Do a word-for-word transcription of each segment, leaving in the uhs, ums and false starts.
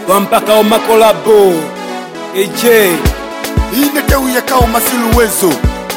Wampaka o makolabo Eje Inete uyaka o masiluwezo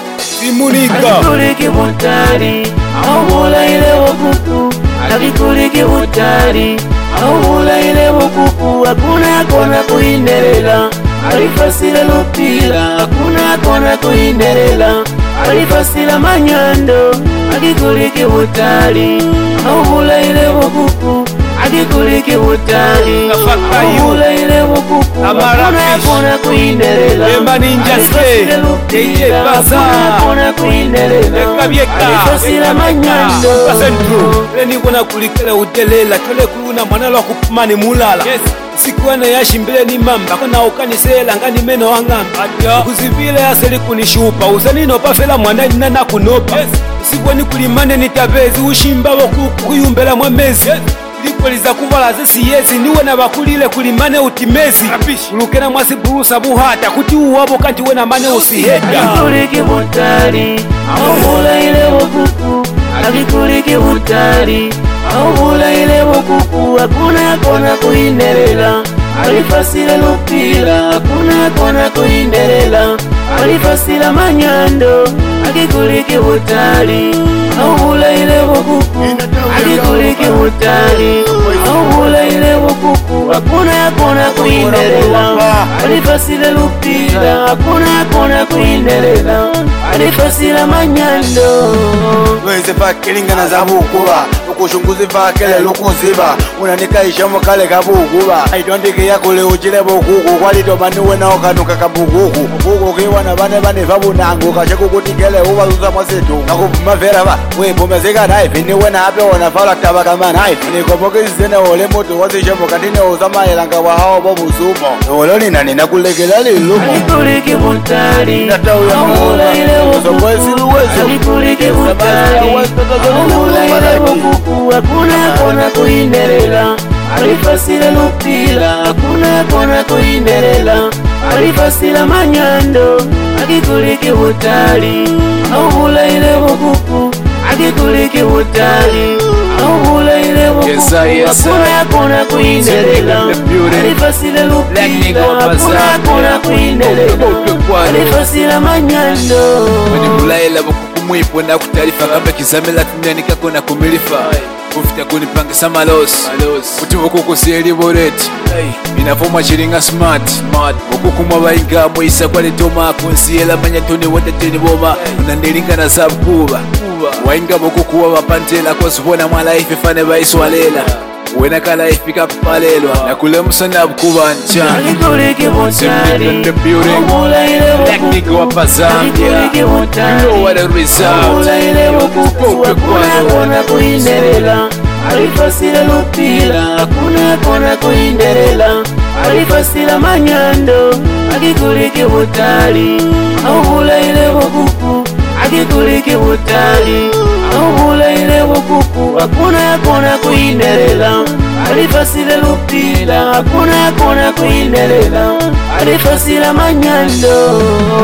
Simunika Akikuliki butari Aumula ile wakuku Akikuliki butari Aumula ile wakuku Hakuna kona kuinderela Alifasila lupila Hakuna kona kuinderela Alifasila manyando Akikuliki butari Aumula ile wakuku Akikuliki butari Aumula ile wakuku Hakuna kona kuinderela Emba ninja ske Eje baza Hakuna kuinderela Eka bieka Alifasila manyando Pasentru Reni kuna kulikele udelela Tole kuluna manalo kupumani mulala Yes Sikuwana yashi mbele ni mamba Kuna ukanisela ngani meno wangamba Kuzivile ya seli kunishupa Uzanino pafela mwana nina kunopa Yes Sikuwani kulimane nitabezi Ushimba wakuku kuyumbela mwamezi Yes Lipoliza kuvala zesi yezi Niwe na bakulile kulimane utimezi Ulukena mwasi burusa buhata Kuti uwabo kanti wena mane usiheta Akikuliki butari Aumula ile wakuku Akikuliki butari Aumula ile wakuku Hakuna kona kuinderela Alifasila lupila Hakuna kona kuinderela Alifasila manyando Akikuliki butari Aumula ile wakuku Akikuliki butari Aumula ile wakuku Hakuna kona kuinderela Alifasila lupila Hakuna kona kuinderela Alifasila manyando Weze fakilinga na zabukuba Ukushunguzi fakele lukuziba Unanika ishamu kale kabukuba Aitondiki ya kule uchile bukuku Kwali tomaniwe na okanuka kabukuku Bukuku kiwa na bane bane fabu nangu Kasheku kutikele uwa zuza mwasitu Nakupuma vera ba Wepumezika naifi niwe na hape wanafala tabakama naifi Nikopoke zizene ole mutu wazishamu Kantine uzama ilanga wa hao bobu sumo Oloni nani nakulekela lilumu Akikuliki butari Aumula ile wakuku Akikuliki butari Aumula ile wakuku Hakuna kona kuinderela Alifasila lupila Hakuna kona kuinderela Alifasila manyando Akikuliki butari Aumula ile wakuku Akikuliki butari Aumula ile wakuku Hakuna kona kuinderela Alifasila lupila Hakuna kona kuinderela Alifasila manyando Wani mulaila wakuku mwipo na kutarifa Kamba kizamela tunyani kako na kumilifa Kufita kunipangisa malosi Kuti wakuku siyeli boreti Minafoma chiringa smart Wakuku mwabainga mwisa kwa letoma Kunsiyela manyatoni watateni boma Unandiringa na sabu kuba Wainga wakuku wabapantela Kwa subona mwala ife fane baiswalela Wena kala ifika papalelwa Na kule musana bukuba ncha Akikuliki butari Aumula ile Technique wakuku wapa Zambia Akikuliki butari You know what the result Aumula ile wakuku Hakuna kona kuinderela Alifasila lupila Hakuna kona kuinderela Alifasila manyando Akikuliki butari Aumula ile wakuku Akikuliki butari Aumula ile wakuku Hakuna kona kuinderela Alifasila lupila Hakuna kona kuinderela Alifasila manyando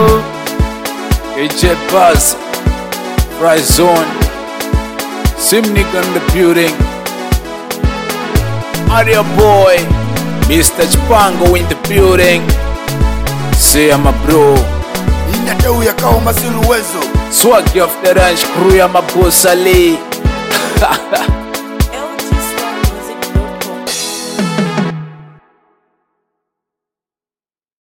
Eje Buzz Fry Zone Simnik in the building Aria boy Mister Chipango in the building Say I'm a bro Inete uyaka o masiluwezo Swag of the ranch crew, I'm a boss Ali.